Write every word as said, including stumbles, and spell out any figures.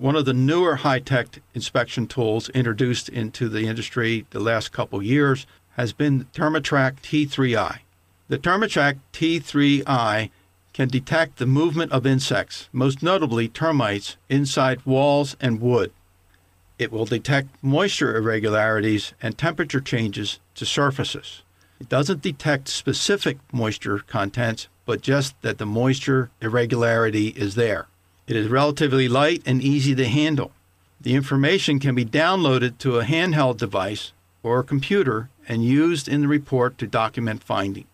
One of the newer high-tech inspection tools introduced into the industry the last couple years has been ThermaTrack T three I. The ThermaTrack T three I can detect the movement of insects, most notably termites, inside walls and wood. It will detect moisture irregularities and temperature changes to surfaces. It doesn't detect specific moisture contents, but just that the moisture irregularity is there. It is relatively light and easy to handle. The information can be downloaded to a handheld device or a computer and used in the report to document findings.